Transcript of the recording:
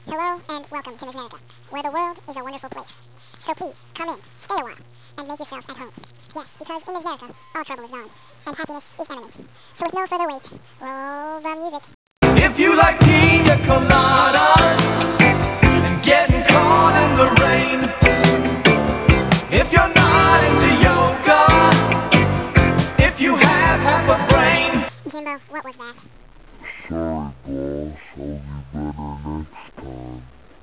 Hello and welcome to Miss America, where the world is a wonderful place. So please, come in, stay a while, and make yourself at home. Yes, because in Miss America, all trouble is gone, and happiness is imminent. So with no further wait, roll the music. If you like pina coladas and getting caught in the rain, if you're not into yoga, if you have half a brain. Jimbo, what was that? Sorry, boss.